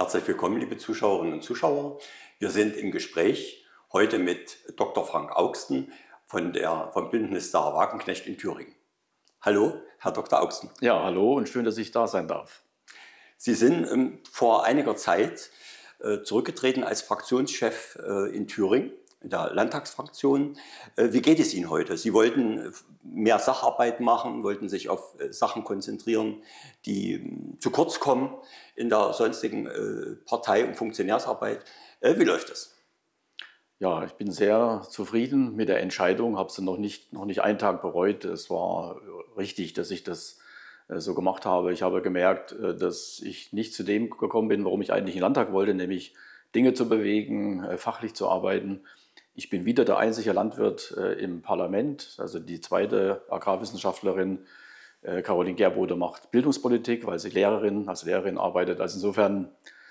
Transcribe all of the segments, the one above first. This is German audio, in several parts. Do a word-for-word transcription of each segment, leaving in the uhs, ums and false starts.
Herzlich willkommen, liebe Zuschauerinnen und Zuschauer. Wir sind im Gespräch heute mit Doktor Frank Augsten von der, vom Bündnis Sarah Wagenknecht in Thüringen. Hallo, Herr Doktor Augsten. Ja, hallo und schön, dass ich da sein darf. Sie sind ähm, vor einiger Zeit äh, zurückgetreten als Fraktionschef äh, in Thüringen, in der Landtagsfraktion. Äh, wie geht es Ihnen heute? Sie wollten mehr Sacharbeit machen, wollten sich auf äh, Sachen konzentrieren, die äh, zu kurz kommen in der sonstigen äh, Partei- und Funktionärsarbeit. Äh, wie läuft das? Ja, ich bin sehr zufrieden mit der Entscheidung, habe sie noch nicht, noch nicht einen Tag bereut. Es war richtig, dass ich das äh, so gemacht habe. Ich habe gemerkt, äh, dass ich nicht zu dem gekommen bin, warum ich eigentlich in den Landtag wollte, nämlich Dinge zu bewegen, äh, fachlich zu arbeiten. Ich bin wieder der einzige Landwirt äh, im Parlament, also die zweite Agrarwissenschaftlerin, äh, Caroline Gerbode, macht Bildungspolitik, weil sie Lehrerin, als Lehrerin arbeitet. Also insofern,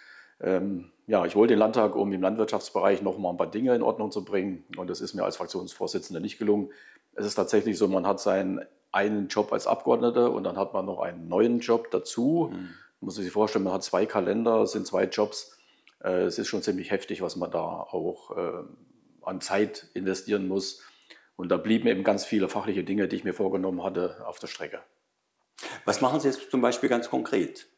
ähm, ja, ich wollte den Landtag, um im Landwirtschaftsbereich noch mal ein paar Dinge in Ordnung zu bringen, und das ist mir als Fraktionsvorsitzender nicht gelungen. Es ist tatsächlich so, man hat seinen einen Job als Abgeordneter und dann hat man noch einen neuen Job dazu. Mhm. Man muss sich vorstellen, man hat zwei Kalender, es sind zwei Jobs. Äh, es ist schon ziemlich heftig, was man da auch äh, an Zeit investieren muss. Und da blieben eben ganz viele fachliche Dinge, die ich mir vorgenommen hatte, auf der Strecke. Was machen Sie jetzt zum Beispiel ganz konkret?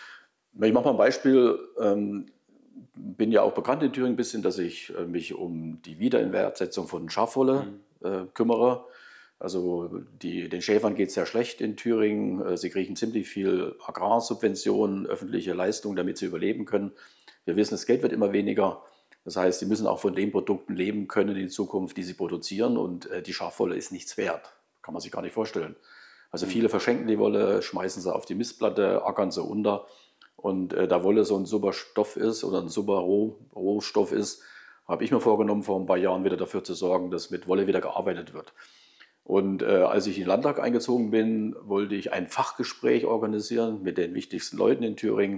Ich mache mal ein Beispiel. Ähm, bin ja auch bekannt in Thüringen ein bisschen, dass ich äh, mich um die Wiederinwertsetzung von Schafwolle äh, kümmere. Also die, den Schäfern geht es sehr schlecht in Thüringen. Sie kriegen ziemlich viel Agrarsubventionen, öffentliche Leistungen, damit sie überleben können. Wir wissen, das Geld wird immer weniger. Das heißt, sie müssen auch von den Produkten leben können in Zukunft, die sie produzieren. Und äh, die Schafwolle ist nichts wert. Kann man sich gar nicht vorstellen. Also viele verschenken die Wolle, schmeißen sie auf die Mistplatte, ackern sie unter. Und äh, da Wolle so ein super Stoff ist oder ein super Roh, Rohstoff ist, habe ich mir vorgenommen, vor ein paar Jahren wieder dafür zu sorgen, dass mit Wolle wieder gearbeitet wird. Und äh, als ich in den Landtag eingezogen bin, wollte ich ein Fachgespräch organisieren mit den wichtigsten Leuten in Thüringen,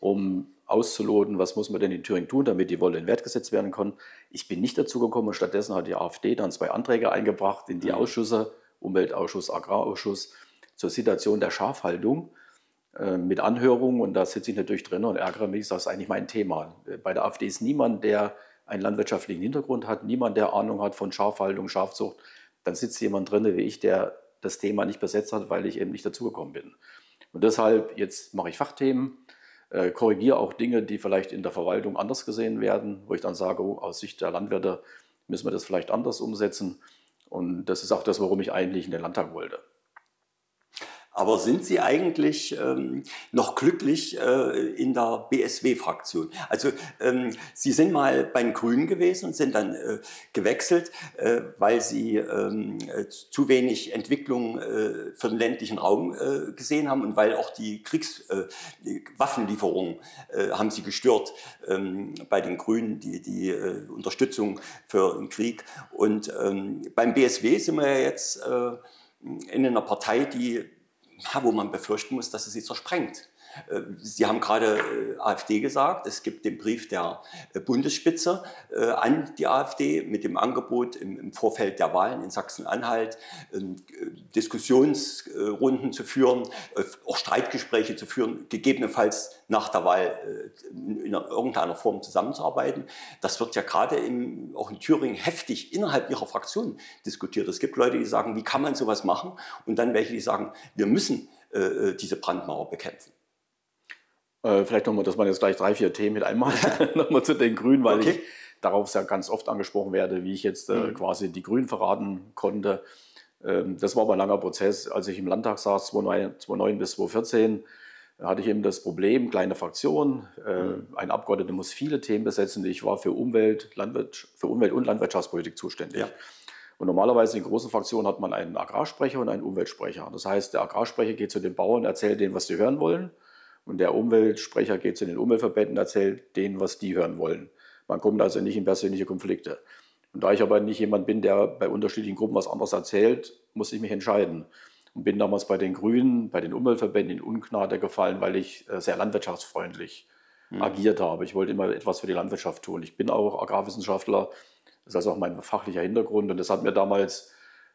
um auszuloten, was muss man denn in Thüringen tun, damit die Wolle in Wert gesetzt werden kann. Ich bin nicht dazu gekommen, stattdessen hat die AfD dann zwei Anträge eingebracht in die Ausschüsse, Umweltausschuss, Agrarausschuss, zur Situation der Schafhaltung äh, mit Anhörungen. Und da sitze ich natürlich drin und ärgere mich, das ist eigentlich mein Thema. Bei der AfD ist niemand, der einen landwirtschaftlichen Hintergrund hat, niemand, der Ahnung hat von Schafhaltung, Schafzucht. Dann sitzt jemand drin wie ich, der das Thema nicht besetzt hat, weil ich eben nicht dazugekommen bin. Und deshalb, jetzt mache ich Fachthemen, äh, korrigiere auch Dinge, die vielleicht in der Verwaltung anders gesehen werden, wo ich dann sage, oh, aus Sicht der Landwirte müssen wir das vielleicht anders umsetzen. Und das ist auch das, warum ich eigentlich in den Landtag wollte. Aber sind Sie eigentlich ähm, noch glücklich äh, in der B S W-Fraktion? Also ähm, Sie sind mal bei den Grünen gewesen und sind dann äh, gewechselt, äh, weil Sie ähm, äh, zu wenig Entwicklung äh, für den ländlichen Raum äh, gesehen haben und weil auch die Kriegswaffenlieferungen äh, äh, haben Sie gestört ähm, bei den Grünen, die, die äh, Unterstützung für den Krieg. Und ähm, beim B S W sind wir ja jetzt äh, in einer Partei, die Ja, wo man befürchten muss, dass es sie zersprengt. Sie haben gerade AfD gesagt, es gibt den Brief der Bundesspitze an die AfD mit dem Angebot im Vorfeld der Wahlen in Sachsen-Anhalt Diskussionsrunden zu führen, auch Streitgespräche zu führen, gegebenenfalls nach der Wahl in irgendeiner Form zusammenzuarbeiten. Das wird ja gerade in, auch in Thüringen heftig innerhalb ihrer Fraktion diskutiert. Es gibt Leute, die sagen, wie kann man sowas machen? Und dann welche, die sagen, wir müssen äh, diese Brandmauer bekämpfen. Äh, vielleicht nochmal, das waren jetzt gleich drei, vier Themen mit einmal, nochmal zu den Grünen, weil okay. ich darauf sehr ganz oft angesprochen werde, wie ich jetzt äh, mhm. quasi die Grünen verraten konnte. Ähm, das war aber ein langer Prozess. Als ich im Landtag saß, zweitausendneun bis zweitausendvierzehn, hatte ich eben das Problem, kleine Fraktion, äh, mhm. ein Abgeordneter muss viele Themen besetzen. Ich war für Umwelt, Landwirt, für Umwelt- und Landwirtschaftspolitik zuständig. Ja. Und normalerweise in großen Fraktionen hat man einen Agrarsprecher und einen Umweltsprecher. Das heißt, der Agrarsprecher geht zu den Bauern, erzählt denen, was sie hören wollen. Und der Umweltsprecher geht zu den Umweltverbänden, erzählt denen, was die hören wollen. Man kommt also nicht in persönliche Konflikte. Und da ich aber nicht jemand bin, der bei unterschiedlichen Gruppen was anderes erzählt, muss ich mich entscheiden. Und bin damals bei den Grünen, bei den Umweltverbänden in Ungnade gefallen, weil ich sehr landwirtschaftsfreundlich mhm. agiert habe. Ich wollte immer etwas für die Landwirtschaft tun. Ich bin auch Agrarwissenschaftler, das ist also auch mein fachlicher Hintergrund. Und das hat mir damals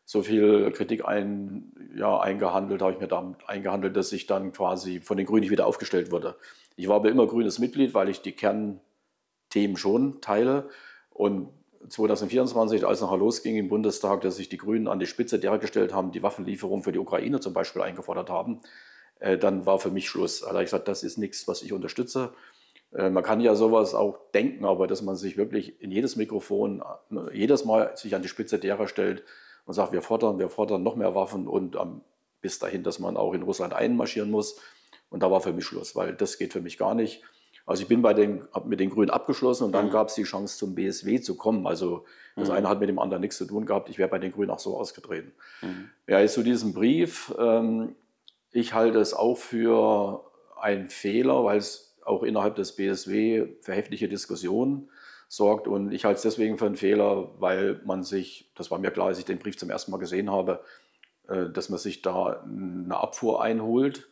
so viel Kritik ein, ja, eingehandelt, habe ich mir damit eingehandelt, dass ich dann quasi von den Grünen nicht wieder aufgestellt wurde. Ich war aber immer grünes Mitglied, weil ich die Kernthemen schon teile. Und zweitausendvierundzwanzig, als nachher losging im Bundestag, dass sich die Grünen an die Spitze derer gestellt haben, die Waffenlieferung für die Ukraine zum Beispiel eingefordert haben, äh, dann war für mich Schluss. Da habe ich gesagt, das ist nichts, was ich unterstütze. Äh, man kann ja sowas auch denken, aber dass man sich wirklich in jedes Mikrofon, äh, jedes Mal sich an die Spitze derer stellt und sagt, wir fordern, wir fordern noch mehr Waffen und ähm, bis dahin, dass man auch in Russland einmarschieren muss. Und da war für mich Schluss, weil das geht für mich gar nicht. Also ich bin bei den, habe mit den Grünen abgeschlossen und dann mhm. gab es die Chance zum B S W zu kommen. Also das mhm. eine hat mit dem anderen nichts zu tun gehabt. Ich wäre bei den Grünen auch so ausgetreten. Mhm. Ja, jetzt zu diesem Brief. Ähm, ich halte es auch für einen Fehler, weil es auch innerhalb des B S W für heftige Diskussionen sorgt. Und ich halte es deswegen für einen Fehler, weil man sich, das war mir klar, als ich den Brief zum ersten Mal gesehen habe, äh, dass man sich da eine Abfuhr einholt.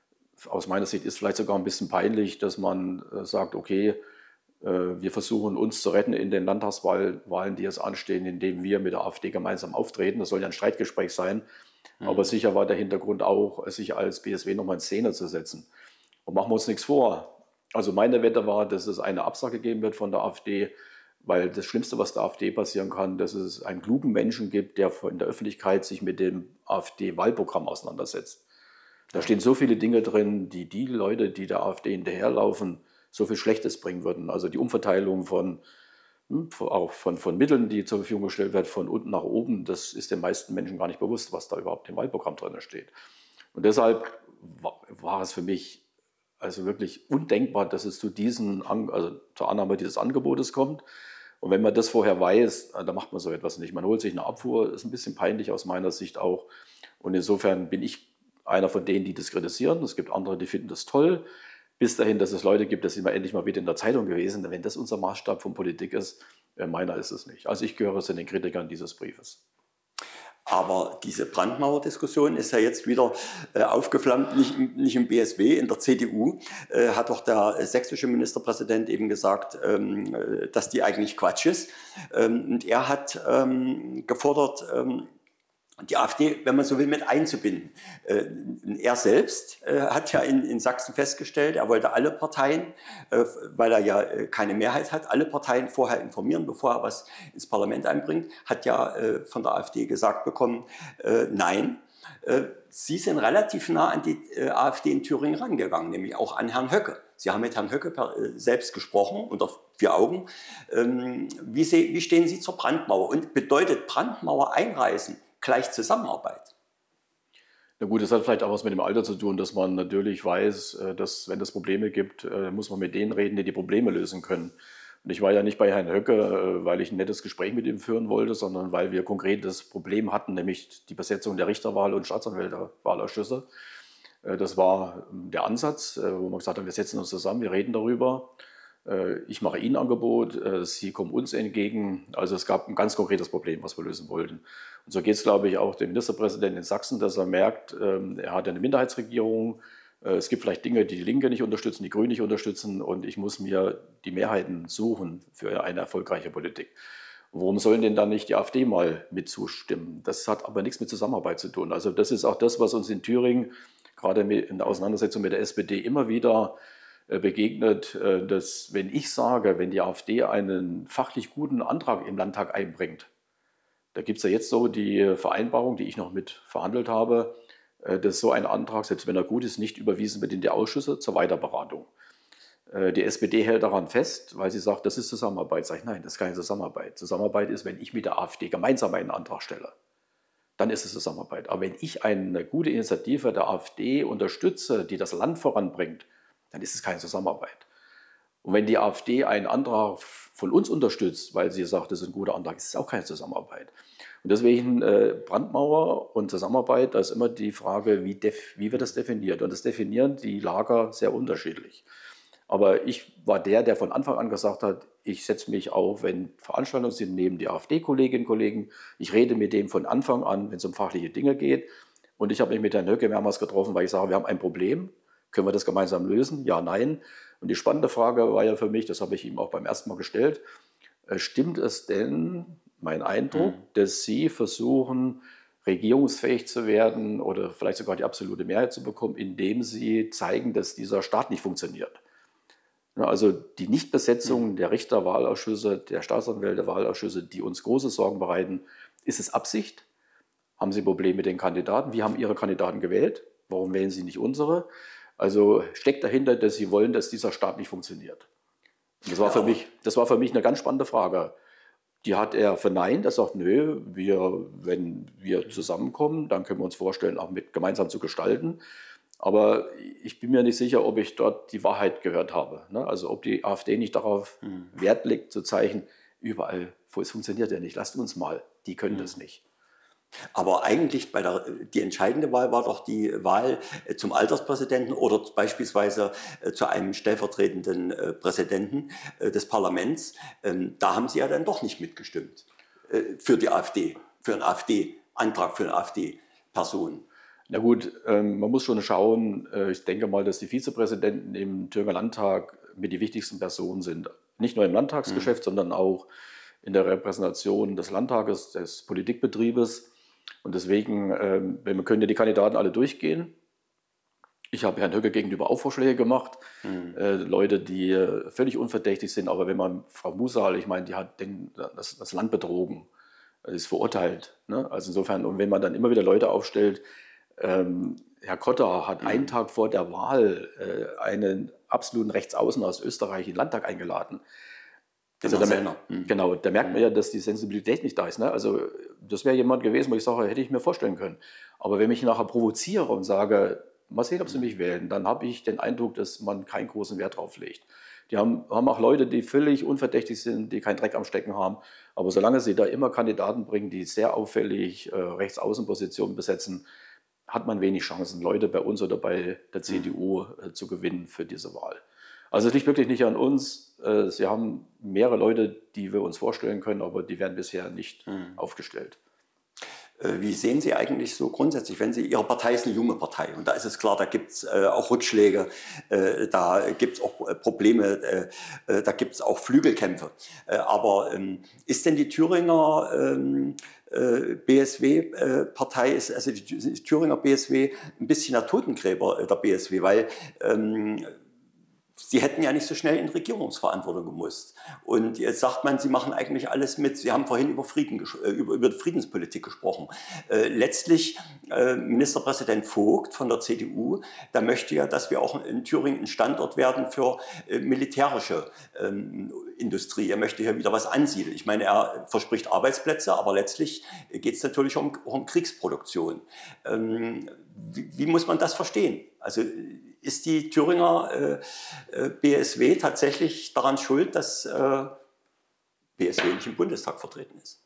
Aus meiner Sicht ist es vielleicht sogar ein bisschen peinlich, dass man äh, sagt, okay, äh, wir versuchen uns zu retten in den Landtagswahlen, die jetzt anstehen, indem wir mit der AfD gemeinsam auftreten. Das soll ja ein Streitgespräch sein. Mhm. Aber sicher war der Hintergrund auch, sich als B S W nochmal in Szene zu setzen. Und machen wir uns nichts vor. Also meine Wette war, dass es eine Absage geben wird von der AfD, weil das Schlimmste, was der AfD passieren kann, dass es einen klugen Menschen gibt, der in der Öffentlichkeit sich mit dem AfD-Wahlprogramm auseinandersetzt. Da stehen so viele Dinge drin, die die Leute, die der AfD hinterherlaufen, so viel Schlechtes bringen würden. Also die Umverteilung von, auch von, von Mitteln, die zur Verfügung gestellt werden, von unten nach oben, das ist den meisten Menschen gar nicht bewusst, was da überhaupt im Wahlprogramm drin steht. Und deshalb war, war es für mich also wirklich undenkbar, dass es zu diesen, also zur Annahme dieses Angebotes kommt. Und wenn man das vorher weiß, dann macht man so etwas nicht. Man holt sich eine Abfuhr, ist ein bisschen peinlich aus meiner Sicht auch. Und insofern bin ich einer von denen, die das kritisieren. Es gibt andere, die finden das toll. Bis dahin, dass es Leute gibt, das sind wir endlich mal wieder in der Zeitung gewesen. Wenn das unser Maßstab von Politik ist, meiner ist es nicht. Also ich gehöre zu den Kritikern dieses Briefes. Aber diese Brandmauer-Diskussion ist ja jetzt wieder äh, aufgeflammt, nicht, nicht im B S W, in der C D U äh, hat doch der sächsische Ministerpräsident eben gesagt, ähm, dass die eigentlich Quatsch ist. Ähm, und er hat ähm, gefordert, ähm, die AfD, wenn man so will, mit einzubinden. Äh, er selbst äh, hat ja in, in Sachsen festgestellt, er wollte alle Parteien, äh, weil er ja äh, keine Mehrheit hat, alle Parteien vorher informieren, bevor er was ins Parlament einbringt, hat ja äh, von der AfD gesagt bekommen, äh, nein, äh, Sie sind relativ nah an die äh, AfD in Thüringen rangegangen, nämlich auch an Herrn Höcke. Sie haben mit Herrn Höcke per, äh, selbst gesprochen, unter vier Augen. Ähm, wie, se, wie stehen Sie zur Brandmauer? Und bedeutet Brandmauer einreißen gleich Zusammenarbeit? Na gut, das hat vielleicht auch was mit dem Alter zu tun, dass man natürlich weiß, dass wenn es Probleme gibt, muss man mit denen reden, die die Probleme lösen können. Und ich war ja nicht bei Herrn Höcke, weil ich ein nettes Gespräch mit ihm führen wollte, sondern weil wir konkret das Problem hatten, nämlich die Besetzung der Richterwahl und Staatsanwälterwahlausschüsse. Das war der Ansatz, wo man gesagt hat, wir setzen uns zusammen, wir reden darüber. Ich mache Ihnen ein Angebot, Sie kommen uns entgegen. Also es gab ein ganz konkretes Problem, was wir lösen wollten. Und so geht es, glaube ich, auch dem Ministerpräsidenten in Sachsen, dass er merkt, er hat eine Minderheitsregierung. Es gibt vielleicht Dinge, die die Linke nicht unterstützen, die Grünen nicht unterstützen. Und ich muss mir die Mehrheiten suchen für eine erfolgreiche Politik. Und warum sollen denn dann nicht die AfD mal mit zustimmen? Das hat aber nichts mit Zusammenarbeit zu tun. Also das ist auch das, was uns in Thüringen, gerade in der Auseinandersetzung mit der S P D, immer wieder begegnet, dass wenn ich sage, wenn die AfD einen fachlich guten Antrag im Landtag einbringt, da gibt es ja jetzt so die Vereinbarung, die ich noch mit verhandelt habe, dass so ein Antrag, selbst wenn er gut ist, nicht überwiesen wird in die Ausschüsse zur Weiterberatung. Die S P D hält daran fest, weil sie sagt, das ist Zusammenarbeit. Sag ich, nein, das ist keine Zusammenarbeit. Zusammenarbeit ist, wenn ich mit der AfD gemeinsam einen Antrag stelle. Dann ist es Zusammenarbeit. Aber wenn ich eine gute Initiative der AfD unterstütze, die das Land voranbringt, dann ist es keine Zusammenarbeit. Und wenn die AfD einen Antrag von uns unterstützt, weil sie sagt, das ist ein guter Antrag, ist es auch keine Zusammenarbeit. Und deswegen äh, Brandmauer und Zusammenarbeit, da ist immer die Frage, wie, wie wird das definiert? Und das definieren die Lager sehr unterschiedlich. Aber ich war der, der von Anfang an gesagt hat, ich setze mich auf, wenn Veranstaltungen sind, neben die AfD-Kolleginnen und Kollegen. Ich rede mit dem von Anfang an, wenn es um fachliche Dinge geht. Und ich habe mich mit Herrn Höcke mehrmals getroffen, weil ich sage, wir haben ein Problem. Können wir das gemeinsam lösen? Ja, nein. Und die spannende Frage war ja für mich, das habe ich ihm auch beim ersten Mal gestellt, stimmt es denn, mein Eindruck, mhm. dass Sie versuchen, regierungsfähig zu werden oder vielleicht sogar die absolute Mehrheit zu bekommen, indem sie zeigen, dass dieser Staat nicht funktioniert. Also die Nichtbesetzung der Richterwahlausschüsse, der Staatsanwältewahlausschüsse, die uns große Sorgen bereiten, ist es Absicht? Haben Sie Probleme mit den Kandidaten? Wie haben Ihre Kandidaten gewählt? Warum wählen Sie nicht unsere? Also steckt dahinter, dass Sie wollen, dass dieser Staat nicht funktioniert. Und das war für mich, das war für mich eine ganz spannende Frage. Die hat er verneint. Er sagt, nö, wir, wenn wir zusammenkommen, dann können wir uns vorstellen, auch mit gemeinsam zu gestalten. Aber ich bin mir nicht sicher, ob ich dort die Wahrheit gehört habe. Also ob die AfD nicht darauf mhm. Wert legt, zu zeigen, überall, wo es funktioniert ja nicht, lasst uns mal, die können mhm. das nicht. Aber eigentlich bei der, die entscheidende Wahl war doch die Wahl zum Alterspräsidenten oder beispielsweise zu einem stellvertretenden Präsidenten des Parlaments. Da haben Sie ja dann doch nicht mitgestimmt für die AfD, für einen AfD-Antrag für eine AfD-Person. Na gut, man muss schon schauen, ich denke mal, dass die Vizepräsidenten im Thüringer Landtag mit die wichtigsten Personen sind. Nicht nur im Landtagsgeschäft, mhm. sondern auch in der Repräsentation des Landtages, des Politikbetriebes. Und deswegen, wir können ja die Kandidaten alle durchgehen. Ich habe Herrn Höcke gegenüber auch Vorschläge gemacht, mhm. Leute, die völlig unverdächtig sind. Aber wenn man Frau Musal, ich meine, die hat den, das, das Land betrogen, ist verurteilt. Ne? Also insofern, und wenn man dann immer wieder Leute aufstellt, Ähm, Herr Kotter hat mhm. einen Tag vor der Wahl äh, einen absoluten Rechtsaußen aus Österreich in den Landtag eingeladen. Also da, mhm. Genau, da merkt man ja, dass die Sensibilität nicht da ist. Ne? Also das wäre jemand gewesen, wo ich sage, hätte ich mir vorstellen können. Aber wenn ich nachher provoziere und sage, mal sehen, ob sie mich wählen, dann habe ich den Eindruck, dass man keinen großen Wert drauf legt. Die haben, haben auch Leute, die völlig unverdächtig sind, die keinen Dreck am Stecken haben. Aber solange sie da immer Kandidaten bringen, die sehr auffällig äh, Rechtsaußenpositionen besetzen, hat man wenig Chancen, Leute bei uns oder bei der C D U äh, zu gewinnen für diese Wahl. Also es liegt wirklich nicht an uns. Äh, Sie haben mehrere Leute, die wir uns vorstellen können, aber die werden bisher nicht mhm. aufgestellt. Wie sehen Sie eigentlich so grundsätzlich, wenn Sie, Ihre Partei ist eine junge Partei und da ist es klar, da gibt es äh, auch Rückschläge, äh, da gibt es auch Probleme, äh, da gibt es auch Flügelkämpfe. Äh, aber ähm, ist denn die Thüringer ähm, B S W-Partei, ist also die Thüringer B S W ein bisschen der Totengräber der B S W, weil ähm, Sie hätten ja nicht so schnell in Regierungsverantwortung gemusst. Und jetzt sagt man, Sie machen eigentlich alles mit. Sie haben vorhin über, Frieden, über, über Friedenspolitik gesprochen. Äh, letztlich äh, Ministerpräsident Vogt von der C D U, der möchte ja, dass wir auch in Thüringen ein Standort werden für äh, militärische ähm, Industrie. Er möchte hier wieder was ansiedeln. Ich meine, er verspricht Arbeitsplätze, aber letztlich geht es natürlich um, um Kriegsproduktion. Ähm, wie, wie muss man das verstehen? Also ist die Thüringer äh, B S W tatsächlich daran schuld, dass äh, B S W nicht im Bundestag vertreten ist?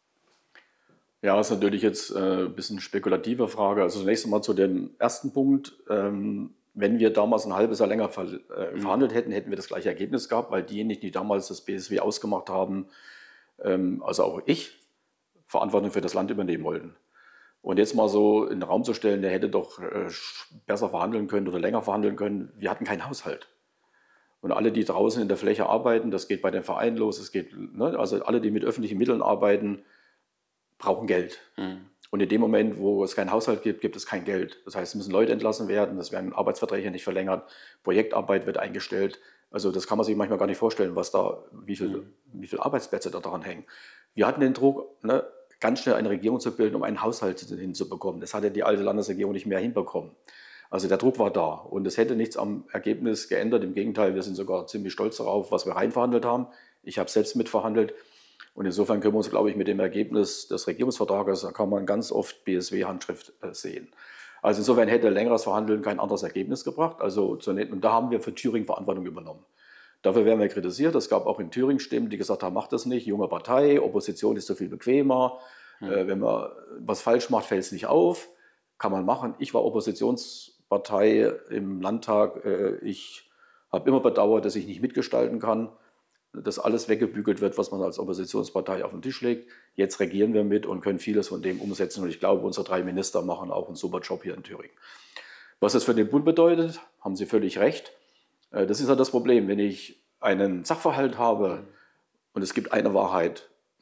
Ja, das ist natürlich jetzt äh, ein bisschen eine spekulative Frage. Also zunächst einmal zu dem ersten Punkt. Ähm, wenn wir damals ein halbes Jahr länger ver äh, verhandelt hätten, hätten wir das gleiche Ergebnis gehabt, weil diejenigen, die damals das B S W ausgemacht haben, ähm, also auch ich, Verantwortung für das Land übernehmen wollten. Und jetzt mal so in den Raum zu stellen, der hätte doch äh, besser verhandeln können oder länger verhandeln können. Wir hatten keinen Haushalt. Und alle, die draußen in der Fläche arbeiten, das geht bei den Vereinen los, es geht, ne, also alle, die mit öffentlichen Mitteln arbeiten, brauchen Geld. Mhm. Und in dem Moment, wo es keinen Haushalt gibt, gibt es kein Geld. Das heißt, es müssen Leute entlassen werden, es werden Arbeitsverträge nicht verlängert, Projektarbeit wird eingestellt. Also das kann man sich manchmal gar nicht vorstellen, was da, wie viel, mhm. wie viele Arbeitsplätze da daran hängen. Wir hatten den Druck, ne, ganz schnell eine Regierung zu bilden, um einen Haushalt hinzubekommen. Das hatte die alte Landesregierung nicht mehr hinbekommen. Also der Druck war da und es hätte nichts am Ergebnis geändert. Im Gegenteil, wir sind sogar ziemlich stolz darauf, was wir reinverhandelt haben. Ich habe selbst mitverhandelt und insofern können wir uns, glaube ich, mit dem Ergebnis des Regierungsvertrages, da kann man ganz oft B S W-Handschrift sehen. Also insofern hätte längeres Verhandeln kein anderes Ergebnis gebracht. Also, und da haben wir für Thüringen Verantwortung übernommen. Dafür werden wir kritisiert. Es gab auch in Thüringen Stimmen, die gesagt haben, macht das nicht, junge Partei, Opposition ist so viel bequemer. Hm. Äh, wenn man was falsch macht, fällt es nicht auf. Kann man machen. Ich war Oppositionspartei im Landtag. Äh, ich habe immer bedauert, dass ich nicht mitgestalten kann, dass alles weggebügelt wird, was man als Oppositionspartei auf den Tisch legt. Jetzt regieren wir mit und können vieles von dem umsetzen. Und ich glaube, unsere drei Minister machen auch einen super Job hier in Thüringen. Was das für den Bund bedeutet, haben Sie völlig recht. Das ist ja das Problem, wenn ich einen Sachverhalt habe und es gibt eine Wahrheit,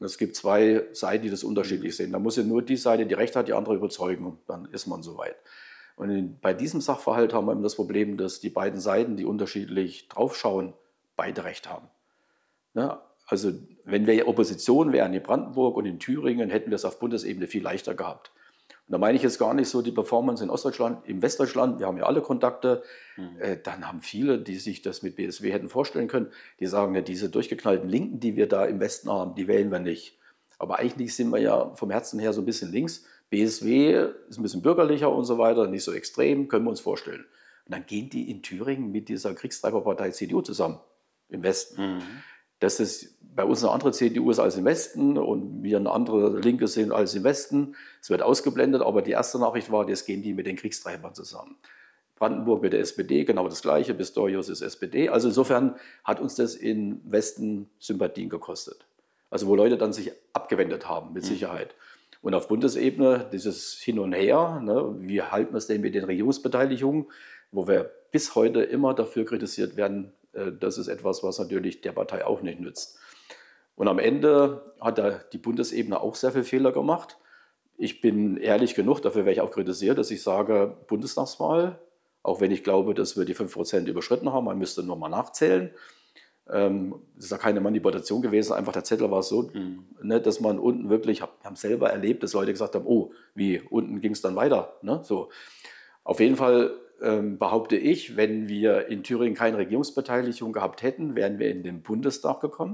Es gibt zwei Seiten, die das unterschiedlich sehen. Da muss ja nur die Seite, die Recht hat, die andere überzeugen. Dann ist man soweit. Und in, bei diesem Sachverhalt haben wir eben das Problem, dass die beiden Seiten, die unterschiedlich draufschauen, beide Recht haben. Ne? Also wenn wir Opposition wären in Brandenburg und in Thüringen, hätten wir es auf Bundesebene viel leichter gehabt. Und da meine ich jetzt gar nicht so die Performance in Ostdeutschland, im Westdeutschland, wir haben ja alle Kontakte, mhm. äh, dann haben viele, die sich das mit B S W hätten vorstellen können, die sagen, ja, diese durchgeknallten Linken, die wir da im Westen haben, die wählen wir nicht. Aber eigentlich sind wir ja vom Herzen her so ein bisschen links. B S W ist ein bisschen bürgerlicher und so weiter, nicht so extrem, können wir uns vorstellen. Und dann gehen die in Thüringen mit dieser Kriegstreiberpartei C D U zusammen, im Westen. Mhm. Dass es bei uns eine andere C D U ist als im Westen und wir eine andere Linke sind als im Westen. Es wird ausgeblendet, aber die erste Nachricht war, jetzt gehen die mit den Kriegstreibern zusammen. Brandenburg mit der S P D, genau das Gleiche, Pistorius ist S P D. Also insofern hat uns das im Westen Sympathien gekostet. Also wo Leute dann sich abgewendet haben, mit Sicherheit. Und auf Bundesebene dieses Hin und Her, ne, wie halten wir es denn mit den Regierungsbeteiligungen, wo wir bis heute immer dafür kritisiert werden, das ist etwas, was natürlich der Partei auch nicht nützt. Und am Ende hat da die Bundesebene auch sehr viele Fehler gemacht. Ich bin ehrlich genug, dafür werde ich auch kritisiert, dass ich sage, Bundestagswahl, auch wenn ich glaube, dass wir die fünf Prozent überschritten haben, man müsste nochmal nachzählen. Ähm, das ist ja keine Manipulation gewesen, einfach der Zettel war so, mhm. ne, dass man unten wirklich, wir haben selber erlebt, dass Leute gesagt haben, oh, wie, unten ging es dann weiter. Ne? So. Auf jeden Fall ähm, behaupte ich, wenn wir in Thüringen keine Regierungsbeteiligung gehabt hätten, wären wir in den Bundestag gekommen.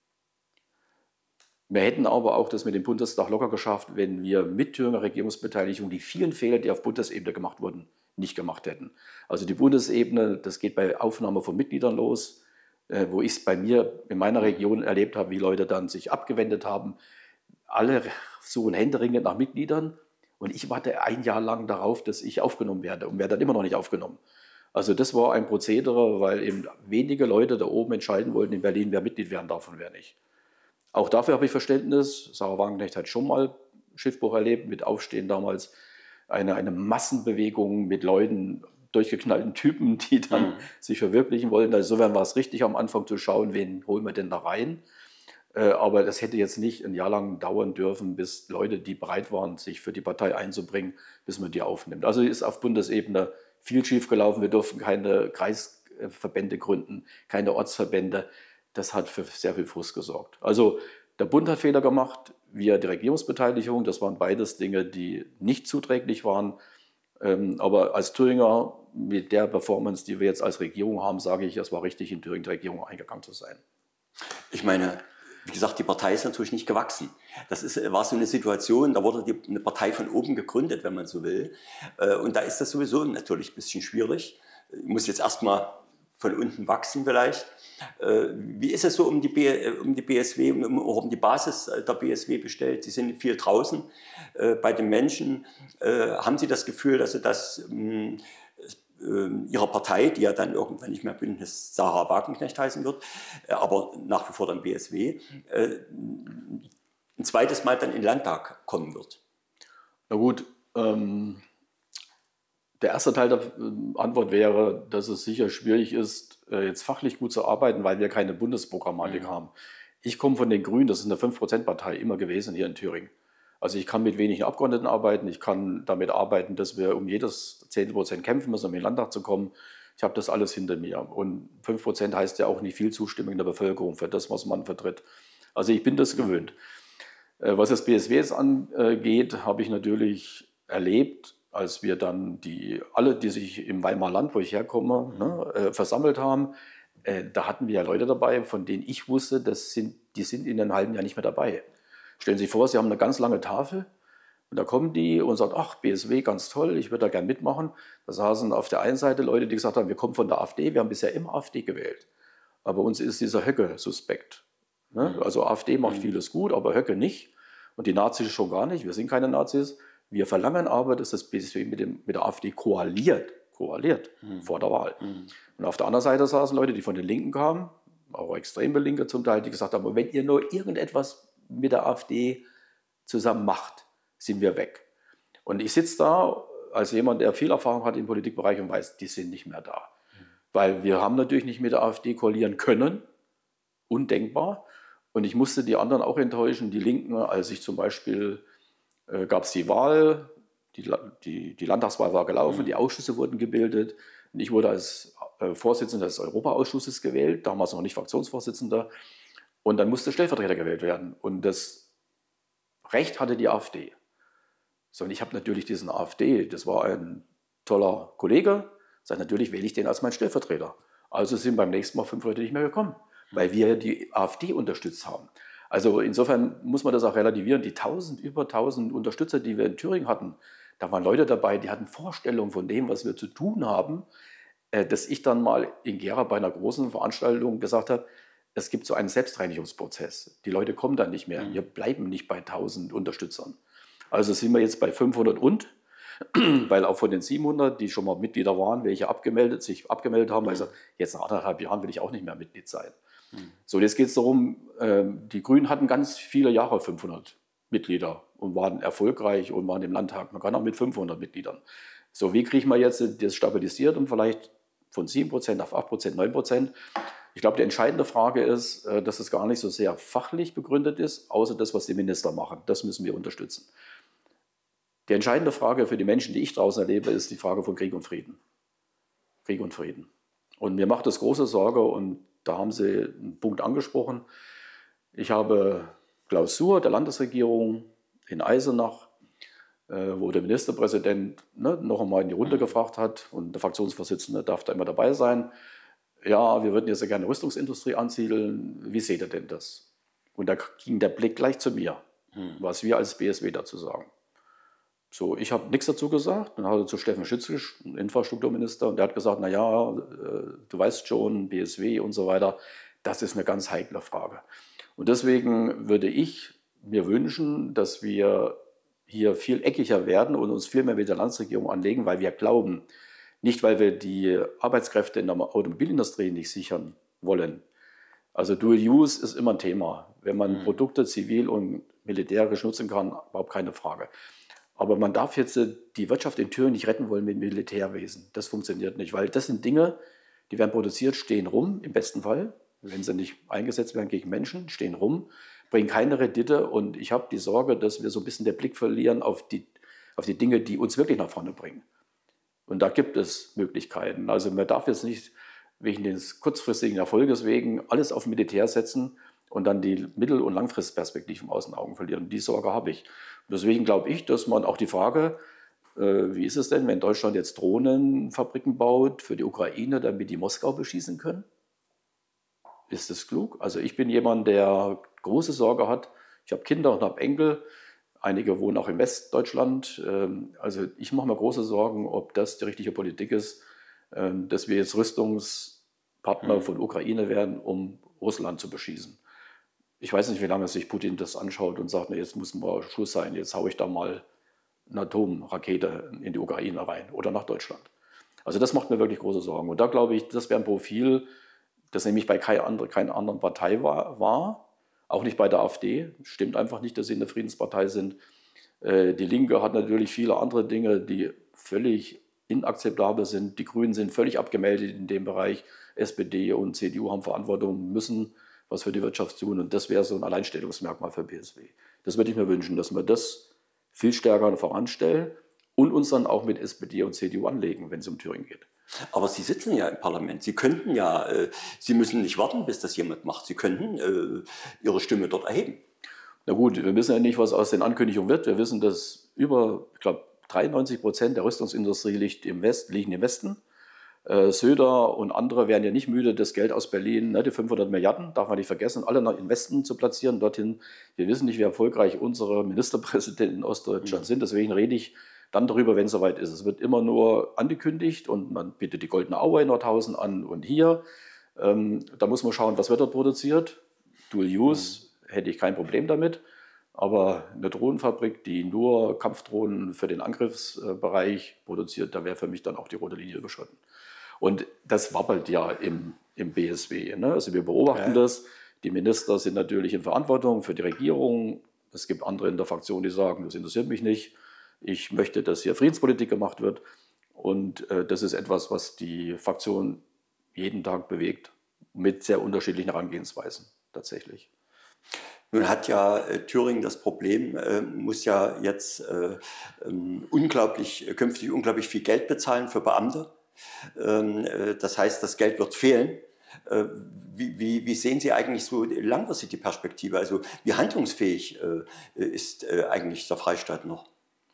Wir hätten aber auch das mit dem Bundestag locker geschafft, wenn wir mit Thüringer Regierungsbeteiligung die vielen Fehler, die auf Bundesebene gemacht wurden, nicht gemacht hätten. Also die Bundesebene, das geht bei Aufnahme von Mitgliedern los, äh, wo ich es bei mir in meiner Region erlebt habe, wie Leute dann sich abgewendet haben. Alle suchen händeringend nach Mitgliedern. Und ich warte ein Jahr lang darauf, dass ich aufgenommen werde und werde dann immer noch nicht aufgenommen. Also das war ein Prozedere, weil eben wenige Leute da oben entscheiden wollten in Berlin, wer Mitglied werden darf und wer nicht. Auch dafür habe ich Verständnis. Sarah Wagenknecht hat schon mal Schiffbruch erlebt, mit Aufstehen damals. Eine, eine Massenbewegung mit Leuten, durchgeknallten Typen, die dann mhm. sich verwirklichen wollten. Also insofern war es richtig am Anfang zu schauen, wen holen wir denn da rein. Aber das hätte jetzt nicht ein Jahr lang dauern dürfen, bis Leute, die bereit waren, sich für die Partei einzubringen, bis man die aufnimmt. Also ist auf Bundesebene viel schiefgelaufen. Wir durften keine Kreisverbände gründen, keine Ortsverbände. Das hat für sehr viel Frust gesorgt. Also der Bund hat Fehler gemacht, wir die Regierungsbeteiligung. Das waren beides Dinge, die nicht zuträglich waren. Aber als Thüringer mit der Performance, die wir jetzt als Regierung haben, sage ich, es war richtig, in Thüringen die Regierung eingegangen zu sein. Ich meine, wie gesagt, die Partei ist natürlich nicht gewachsen. Das ist, war so eine Situation, da wurde die, eine Partei von oben gegründet, wenn man so will. Und da ist das sowieso natürlich ein bisschen schwierig. Ich muss jetzt erstmal von unten wachsen vielleicht. Wie ist es so um die, B, um die B S W, um, um die Basis der B S W bestellt? Sie sind viel draußen bei den Menschen. Haben Sie das Gefühl, dass Sie das Ihrer Partei, die ja dann irgendwann nicht mehr Bündnis Sarah Wagenknecht heißen wird, aber nach wie vor dann B S W, ein zweites Mal dann in den Landtag kommen wird? Na gut, ähm, der erste Teil der Antwort wäre, dass es sicher schwierig ist, jetzt fachlich gut zu arbeiten, weil wir keine Bundesprogrammatik mhm. haben. Ich komme von den Grünen, das ist eine fünf Prozent Partei immer gewesen hier in Thüringen. Also ich kann mit wenigen Abgeordneten arbeiten, ich kann damit arbeiten, dass wir um jedes zehn Prozent kämpfen müssen, um in den Landtag zu kommen. Ich habe das alles hinter mir. Und fünf Prozent heißt ja auch nicht viel Zustimmung in der Bevölkerung für das, was man vertritt. Also ich bin das gewöhnt. Was das B S W jetzt angeht, habe ich natürlich erlebt, als wir dann die, alle, die sich im Weimarer Land, wo ich herkomme, ne, versammelt haben, da hatten wir ja Leute dabei, von denen ich wusste, das sind, die sind in einem halben Jahr nicht mehr dabei. Stellen Sie sich vor, Sie haben eine ganz lange Tafel und da kommen die und sagen, ach, B S W, ganz toll, ich würde da gerne mitmachen. Da saßen auf der einen Seite Leute, die gesagt haben, wir kommen von der AfD, wir haben bisher immer AfD gewählt. Aber uns ist dieser Höcke suspekt. Ne? Also AfD macht vieles gut, aber Höcke nicht. Und die Nazis schon gar nicht, wir sind keine Nazis. Wir verlangen aber, dass das B S W mit, dem, mit der AfD koaliert, koaliert mhm. vor der Wahl. Mhm. Und auf der anderen Seite saßen Leute, die von den Linken kamen, auch extreme Linke zum Teil, die gesagt haben, wenn ihr nur irgendetwas mit der AfD zusammen macht, sind wir weg. Und ich sitze da als jemand, der viel Erfahrung hat im Politikbereich und weiß, die sind nicht mehr da. Mhm. Weil wir haben natürlich nicht mit der AfD koalieren können, undenkbar. Und ich musste die anderen auch enttäuschen, die Linken, als ich zum Beispiel, äh, gab es die Wahl, die, die, die Landtagswahl war gelaufen, mhm. die Ausschüsse wurden gebildet. Und ich wurde als äh, Vorsitzender des Europaausschusses gewählt, damals noch nicht Fraktionsvorsitzender. Und dann musste Stellvertreter gewählt werden. Und das Recht hatte die AfD. So, und ich habe natürlich diesen AfD, das war ein toller Kollege, sage natürlich wähle ich den als meinen Stellvertreter. Also sind beim nächsten Mal fünf Leute nicht mehr gekommen, weil wir die AfD unterstützt haben. Also insofern muss man das auch relativieren. Die tausend, über tausend Unterstützer, die wir in Thüringen hatten, da waren Leute dabei, die hatten Vorstellungen von dem, was wir zu tun haben, dass ich dann mal in Gera bei einer großen Veranstaltung gesagt habe, es gibt so einen Selbstreinigungsprozess. Die Leute kommen dann nicht mehr. Wir bleiben nicht bei tausend Unterstützern. Also sind wir jetzt bei fünfhundert und, weil auch von den siebenhundert, die schon mal Mitglieder waren, welche abgemeldet, sich abgemeldet haben, mhm. weil ich sage, jetzt nach anderthalb Jahren will ich auch nicht mehr Mitglied sein. Mhm. So, jetzt geht es darum, die Grünen hatten ganz viele Jahre fünfhundert Mitglieder und waren erfolgreich und waren im Landtag. Man kann auch mit fünfhundert Mitgliedern. So, wie kriegen wir jetzt das stabilisiert und vielleicht von sieben Prozent auf acht Prozent, neun Prozent? Ich glaube, die entscheidende Frage ist, dass es gar nicht so sehr fachlich begründet ist, außer das, was die Minister machen. Das müssen wir unterstützen. Die entscheidende Frage für die Menschen, die ich draußen erlebe, ist die Frage von Krieg und Frieden. Krieg und Frieden. Und mir macht das große Sorge, und da haben Sie einen Punkt angesprochen. Ich habe Klausur der Landesregierung in Eisenach, wo der Ministerpräsident ne, noch einmal in die Runde gefragt hat und der Fraktionsvorsitzende darf da immer dabei sein. Ja, wir würden jetzt ja gerne Rüstungsindustrie ansiedeln. Wie seht ihr denn das? Und da ging der Blick gleich zu mir, hm. was wir als B S W dazu sagen. So, ich habe nichts dazu gesagt. Dann hat er zu Steffen Schützkisch, Infrastrukturminister, und der hat gesagt, naja, du weißt schon, B S W und so weiter, das ist eine ganz heikle Frage. Und deswegen würde ich mir wünschen, dass wir hier viel eckiger werden und uns viel mehr mit der Landesregierung anlegen, weil wir glauben, nicht weil wir die Arbeitskräfte in der Automobilindustrie nicht sichern wollen. Also Dual Use ist immer ein Thema. Wenn man mhm. Produkte zivil und militärisch nutzen kann, überhaupt keine Frage. Aber man darf jetzt die Wirtschaft in Thüringen nicht retten wollen mit Militärwesen. Das funktioniert nicht, weil das sind Dinge, die werden produziert, stehen rum, im besten Fall, wenn sie nicht eingesetzt werden gegen Menschen, stehen rum, bringen keine Rendite. Und ich habe die Sorge, dass wir so ein bisschen den Blick verlieren auf die, auf die Dinge, die uns wirklich nach vorne bringen. Und da gibt es Möglichkeiten. Also man darf jetzt nicht wegen des kurzfristigen Erfolges wegen alles auf Militär setzen und dann die Mittel- und Langfristperspektiven aus den Augen verlieren. Die Sorge habe ich. Und deswegen glaube ich, dass man auch die Frage, äh, wie ist es denn, wenn Deutschland jetzt Drohnenfabriken baut für die Ukraine, damit die Moskau beschießen können? Ist das klug? Also ich bin jemand, der große Sorge hat. Ich habe Kinder und habe Enkel. Einige wohnen auch in Westdeutschland. Also ich mache mir große Sorgen, ob das die richtige Politik ist, dass wir jetzt Rüstungspartner von Ukraine werden, um Russland zu beschießen. Ich weiß nicht, wie lange sich Putin das anschaut und sagt, na, jetzt muss mal Schluss sein, jetzt haue ich da mal eine Atomrakete in die Ukraine rein oder nach Deutschland. Also das macht mir wirklich große Sorgen. Und da glaube ich, das wäre ein Profil, das nämlich bei keiner anderen, keiner anderen Partei war, war. Auch nicht bei der AfD. Stimmt einfach nicht, dass sie eine Friedenspartei sind. Die Linke hat natürlich viele andere Dinge, die völlig inakzeptabel sind. Die Grünen sind völlig abgemeldet in dem Bereich. S P D und C D U haben Verantwortung, müssen was für die Wirtschaft tun. Und das wäre so ein Alleinstellungsmerkmal für B S W. Das würde ich mir wünschen, dass wir das viel stärker voranstellen und uns dann auch mit S P D und C D U anlegen, wenn es um Thüringen geht. Aber Sie sitzen ja im Parlament. Sie könnten ja, äh, Sie müssen nicht warten, bis das jemand macht. Sie könnten äh, Ihre Stimme dort erheben. Na gut, wir wissen ja nicht, was aus den Ankündigungen wird. Wir wissen, dass über, ich glaube, dreiundneunzig Prozent der Rüstungsindustrie liegt im West, liegen im Westen. Äh, Söder und andere werden ja nicht müde, das Geld aus Berlin, ne, die fünfhundert Milliarden, darf man nicht vergessen, alle nach im Westen zu platzieren, dorthin. Wir wissen nicht, wie erfolgreich unsere Ministerpräsidenten in Ostdeutschland mhm. sind. Deswegen rede ich dann darüber, wenn es soweit ist. Es wird immer nur angekündigt und man bietet die Goldene Aue in Nordhausen an und hier. Ähm, da muss man schauen, was wird dort produziert. Dual Use mhm. hätte ich kein Problem damit. Aber eine Drohnenfabrik, die nur Kampfdrohnen für den Angriffsbereich produziert, da wäre für mich dann auch die rote Linie überschritten. Und das wappelt ja im, im B S W. Ne? Also wir beobachten ja. das. Die Minister sind natürlich in Verantwortung für die Regierung. Es gibt andere in der Fraktion, die sagen, das interessiert mich nicht. Ich möchte, dass hier Friedenspolitik gemacht wird. Und äh, das ist etwas, was die Fraktion jeden Tag bewegt, mit sehr unterschiedlichen Herangehensweisen tatsächlich. Nun hat ja äh, Thüringen das Problem, äh, muss ja jetzt äh, ähm, unglaublich, künftig unglaublich viel Geld bezahlen für Beamte. Ähm, äh, das heißt, das Geld wird fehlen. Äh, wie, wie, wie sehen Sie eigentlich so langfristig die Perspektive? Also wie handlungsfähig äh, ist äh, eigentlich der Freistaat noch?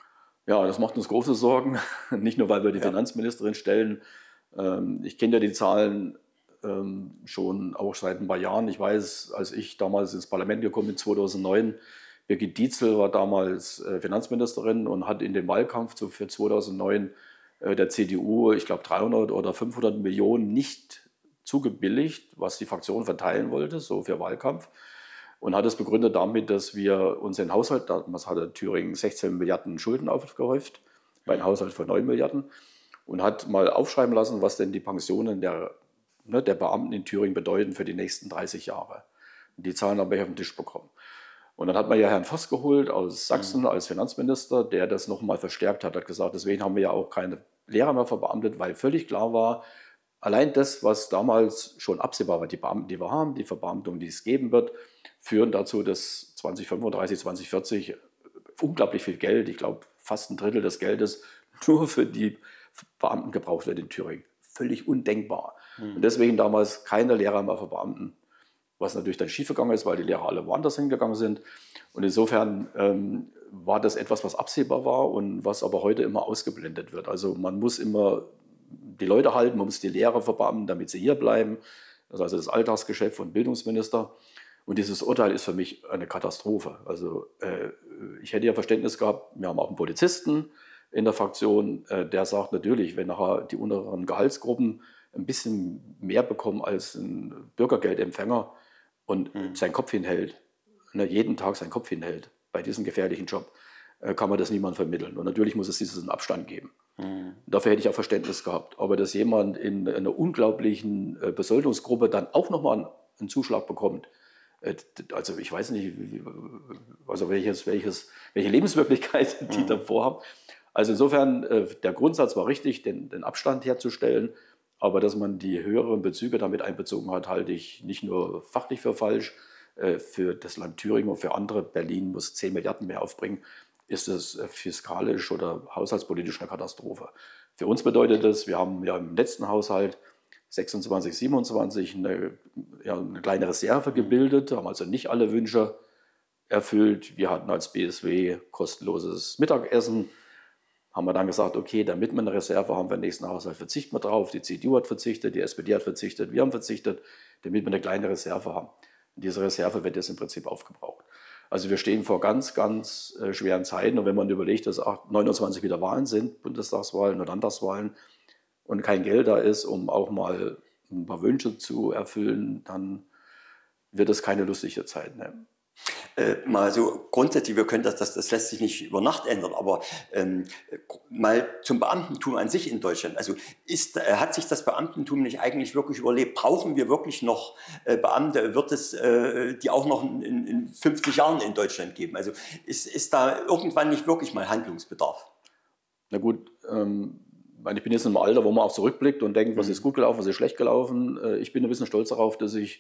Ja, das macht uns große Sorgen, nicht nur, weil wir die Ja. Finanzministerin stellen. Ähm, Ich kenne ja die Zahlen ähm, schon auch seit ein paar Jahren. Ich weiß, als ich damals ins Parlament gekommen bin, zweitausendneun, Birgit Dietzel war damals äh, Finanzministerin und hat in dem Wahlkampf so für zweitausendneun äh, der C D U, ich glaube, dreihundert oder fünfhundert Millionen nicht zugebilligt, was die Fraktion verteilen wollte, so für Wahlkampf. Und hat es begründet damit, dass wir unseren Haushalt, damals hatte Thüringen sechzehn Milliarden Schulden aufgehäuft, bei einem Haushalt von neun Milliarden, und hat mal aufschreiben lassen, was denn die Pensionen der, ne, der Beamten in Thüringen bedeuten für die nächsten dreißig Jahre. Und die Zahlen habe ich auf den Tisch bekommen. Und dann hat man ja Herrn Voss geholt aus Sachsen als Finanzminister, der das nochmal verstärkt hat, hat gesagt, deswegen haben wir ja auch keine Lehrer mehr verbeamtet, weil völlig klar war, allein das, was damals schon absehbar war, die Beamten, die wir haben, die Verbeamtung, die es geben wird, führen dazu, dass zwanzig fünfunddreißig, zwanzig vierzig unglaublich viel Geld, ich glaube fast ein Drittel des Geldes, nur für die Beamten gebraucht wird in Thüringen. Völlig undenkbar. Mhm. Und deswegen damals keine Lehrer mehr verbeamten, was natürlich dann schiefgegangen ist, weil die Lehrer alle woanders hingegangen sind. Und insofern ähm, war das etwas, was absehbar war und was aber heute immer ausgeblendet wird. Also man muss immer die Leute halten, man muss die Lehrer verbeamten, damit sie hier bleiben. Das ist also das Alltagsgeschäft von Bildungsminister. Und dieses Urteil ist für mich eine Katastrophe. Also äh, ich hätte ja Verständnis gehabt, wir haben auch einen Polizisten in der Fraktion, äh, der sagt natürlich, wenn nachher die unteren Gehaltsgruppen ein bisschen mehr bekommen als ein Bürgergeldempfänger und mhm. seinen Kopf hinhält, ne, jeden Tag seinen Kopf hinhält bei diesem gefährlichen Job, äh, kann man das niemandem vermitteln. Und natürlich muss es diesen Abstand geben. Mhm. Dafür hätte ich auch Verständnis gehabt. Aber dass jemand in einer unglaublichen äh, Besoldungsgruppe dann auch nochmal einen, einen Zuschlag bekommt, also ich weiß nicht, also welches, welches, welche Lebenswirklichkeit die mhm. davor haben. Also insofern, der Grundsatz war richtig, den, den Abstand herzustellen, aber dass man die höheren Bezüge damit einbezogen hat, halte ich nicht nur fachlich für falsch. Für das Land Thüringen und für andere, Berlin muss zehn Milliarden mehr aufbringen, ist es fiskalisch oder haushaltspolitisch eine Katastrophe. Für uns bedeutet das, wir haben ja im letzten Haushalt sechsundzwanzig, siebenundzwanzig eine, ja, eine kleine Reserve gebildet, haben also nicht alle Wünsche erfüllt. Wir hatten als B S W kostenloses Mittagessen, haben wir dann gesagt, okay, damit wir eine Reserve haben für den nächsten Haushalt, verzichten wir drauf. Die C D U hat verzichtet, die S P D hat verzichtet, wir haben verzichtet, damit wir eine kleine Reserve haben. Und diese Reserve wird jetzt im Prinzip aufgebraucht. Also wir stehen vor ganz, ganz äh, schweren Zeiten. Und wenn man überlegt, dass neunundzwanzig wieder Wahlen sind, Bundestagswahlen und Landtagswahlen, und kein Geld da ist, um auch mal ein paar Wünsche zu erfüllen, dann wird es keine lustige Zeit. Ne? Äh, mal so grundsätzlich, wir können das, das, das lässt sich nicht über Nacht ändern, aber ähm, mal zum Beamtentum an sich in Deutschland. Also ist, äh, hat sich das Beamtentum nicht eigentlich wirklich überlebt? Brauchen wir wirklich noch äh, Beamte? Wird es äh, die auch noch in, in fünfzig Jahren in Deutschland geben? Also ist, ist da irgendwann nicht wirklich mal Handlungsbedarf? Na gut, ähm, ich bin jetzt in einem Alter, wo man auch zurückblickt und denkt, was ist gut gelaufen, was ist schlecht gelaufen. Ich bin ein bisschen stolz darauf, dass ich,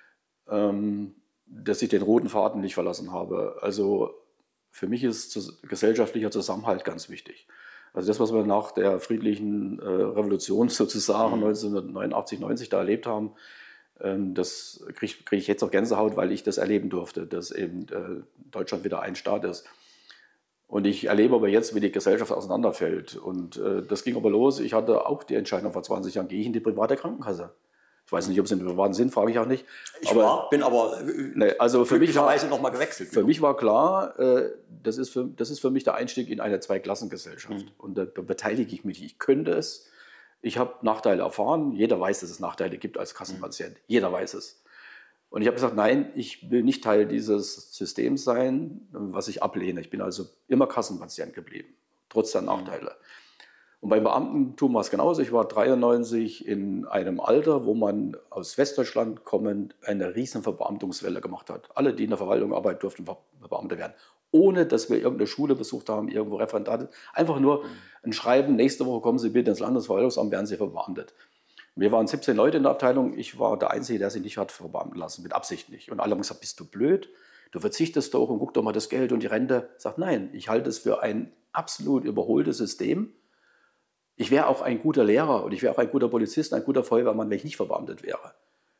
ähm, dass ich den roten Faden nicht verlassen habe. Also für mich ist gesellschaftlicher Zusammenhalt ganz wichtig. Also das, was wir nach der friedlichen äh, Revolution sozusagen mhm. neunzehnhundertneunundachtzig, neunzig da erlebt haben, ähm, das kriege krieg ich jetzt auch Gänsehaut, weil ich das erleben durfte, dass eben äh, Deutschland wieder ein Staat ist. Und ich erlebe aber jetzt, wie die Gesellschaft auseinanderfällt. Und äh, das ging aber los. Ich hatte auch die Entscheidung vor zwanzig Jahren, gehe ich in die private Krankenkasse. Ich weiß nicht, ob es in den privaten sind, frage ich auch nicht. Ich aber, war, bin aber ne, also für mich war, noch mal gewechselt. Für mich war klar, äh, das, ist für, das ist für mich der Einstieg in eine Zweiklassengesellschaft. Mhm. Und da beteilige ich mich. Ich könnte es. Ich habe Nachteile erfahren. Jeder weiß, dass es Nachteile gibt als Kassenpatient. Mhm. Jeder weiß es. Und ich habe gesagt, nein, ich will nicht Teil dieses Systems sein, was ich ablehne. Ich bin also immer Kassenpatient geblieben, trotz der Nachteile. Und beim Beamtentum war es genauso. Ich war dreiundneunzig in einem Alter, wo man aus Westdeutschland kommend eine riesen Verbeamtungswelle gemacht hat. Alle, die in der Verwaltung arbeiten, durften Beamte werden. Ohne, dass wir irgendeine Schule besucht haben, irgendwo Referendate. Einfach nur ein Schreiben, nächste Woche kommen Sie bitte ins Landesverwaltungsamt, werden Sie verbeamtet. Wir waren siebzehn Leute in der Abteilung. Ich war der Einzige, der sich nicht hat verbeamten lassen, mit Absicht nicht. Und alle haben gesagt, bist du blöd? Du verzichtest doch und guck doch mal das Geld und die Rente. Ich sage, nein, ich halte es für ein absolut überholtes System. Ich wäre auch ein guter Lehrer und ich wäre auch ein guter Polizist, ein guter Feuerwehrmann, wenn ich nicht verbeamtet wäre.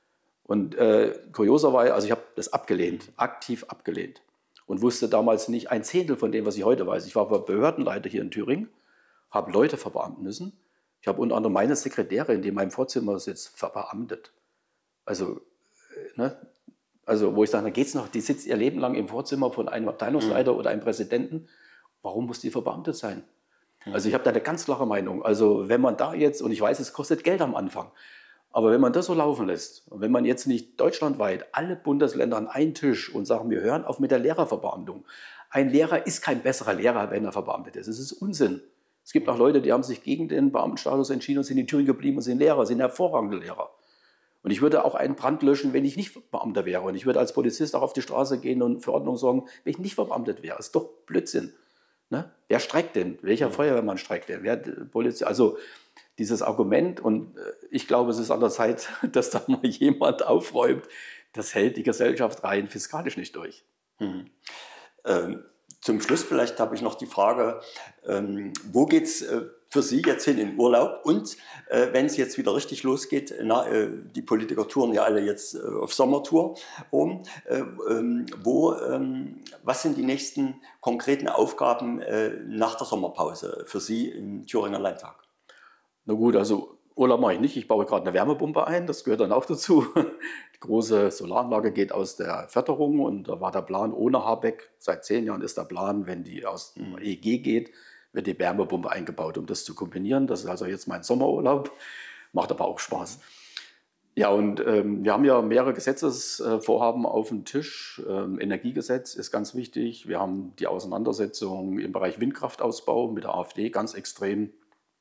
Und äh, kurioserweise, also ich habe das abgelehnt, aktiv abgelehnt und wusste damals nicht ein Zehntel von dem, was ich heute weiß. Ich war Behördenleiter hier in Thüringen, habe Leute verbeamten müssen. Ich habe unter anderem meine Sekretärin, die in meinem Vorzimmer sitzt, verbeamtet. Also, ne? Also wo ich sage, da geht's noch, die sitzt ihr Leben lang im Vorzimmer von einem Abteilungsleiter mhm. oder einem Präsidenten. Warum muss die verbeamtet sein? Mhm. Also ich habe da eine ganz klare Meinung. Also wenn man da jetzt, und ich weiß, es kostet Geld am Anfang, aber wenn man das so laufen lässt und wenn man jetzt nicht deutschlandweit alle Bundesländer an einen Tisch und sagen, wir hören auf mit der Lehrerverbeamtung. Ein Lehrer ist kein besserer Lehrer, wenn er verbeamtet ist. Das ist Unsinn. Es gibt auch Leute, die haben sich gegen den Beamtenstatus entschieden und sind in Thüringen geblieben und sind Lehrer, sind hervorragende Lehrer. Und ich würde auch einen Brand löschen, wenn ich nicht Beamter wäre. Und ich würde als Polizist auch auf die Straße gehen und für Ordnung sorgen, wenn ich nicht verbeamtet wäre. Das ist doch Blödsinn. Ne? Wer streikt denn? Welcher ja. Feuerwehrmann streikt denn? Wer Polizist? Also dieses Argument, und ich glaube, es ist an der Zeit, dass da mal jemand aufräumt, das hält die Gesellschaft rein fiskalisch nicht durch. Mhm. Ähm, zum Schluss vielleicht habe ich noch die Frage, ähm, wo geht es äh, für Sie jetzt hin in Urlaub? Und äh, wenn es jetzt wieder richtig losgeht, na, äh, die Politiker touren ja alle jetzt äh, auf Sommertour rum, äh, ähm, wo, ähm, was sind die nächsten konkreten Aufgaben äh, nach der Sommerpause für Sie im Thüringer Landtag? Na gut, also Urlaub mache ich nicht. Ich baue gerade eine Wärmepumpe ein, das gehört dann auch dazu. Die große Solaranlage geht aus der Förderung und da war der Plan ohne Habeck. Seit zehn Jahren ist der Plan, wenn die aus dem E G geht, wird die Wärmepumpe eingebaut, um das zu kombinieren. Das ist also jetzt mein Sommerurlaub, macht aber auch Spaß. Ja, und ähm, wir haben ja mehrere Gesetzesvorhaben auf dem Tisch. Ähm, Energiegesetz ist ganz wichtig. Wir haben die Auseinandersetzung im Bereich Windkraftausbau mit der AfD ganz extrem.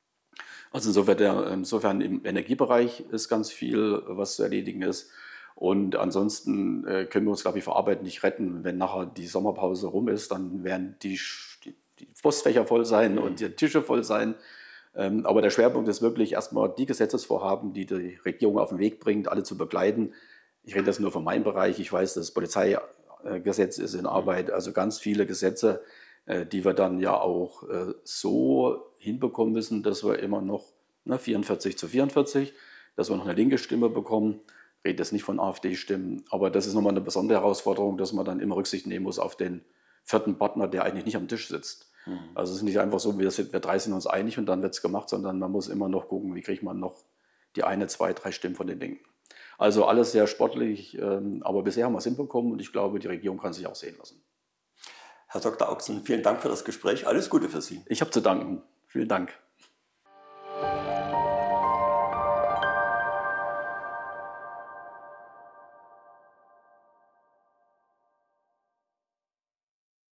Also insofern, der, insofern im Energiebereich ist ganz viel, was zu erledigen ist. Und ansonsten äh, können wir uns, glaube ich, vor Arbeit nicht retten. Wenn nachher die Sommerpause rum ist, dann werden die, die, die Postfächer voll sein mhm. und die Tische voll sein. Ähm, aber der Schwerpunkt ist wirklich erstmal die Gesetzesvorhaben, die die Regierung auf den Weg bringt, alle zu begleiten. Ich rede das nur von meinem Bereich. Ich weiß, das Polizeigesetz ist in Arbeit. Also ganz viele Gesetze, äh, die wir dann ja auch äh, so hinbekommen müssen, dass wir immer noch ne, vierundvierzig zu vierundvierzig, dass wir noch eine linke Stimme bekommen. Ich rede jetzt nicht von AfD-Stimmen, aber das ist nochmal eine besondere Herausforderung, dass man dann immer Rücksicht nehmen muss auf den vierten Partner, der eigentlich nicht am Tisch sitzt. Mhm. Also es ist nicht einfach so, wir, sind, wir drei sind uns einig und dann wird es gemacht, sondern man muss immer noch gucken, wie kriegt man noch die eine, zwei, drei Stimmen von den Linken. Also alles sehr sportlich, ähm, aber bisher haben wir es hinbekommen und ich glaube, die Regierung kann sich auch sehen lassen. Herr Doktor Auxen, vielen Dank für das Gespräch. Alles Gute für Sie. Ich habe zu danken. Vielen Dank.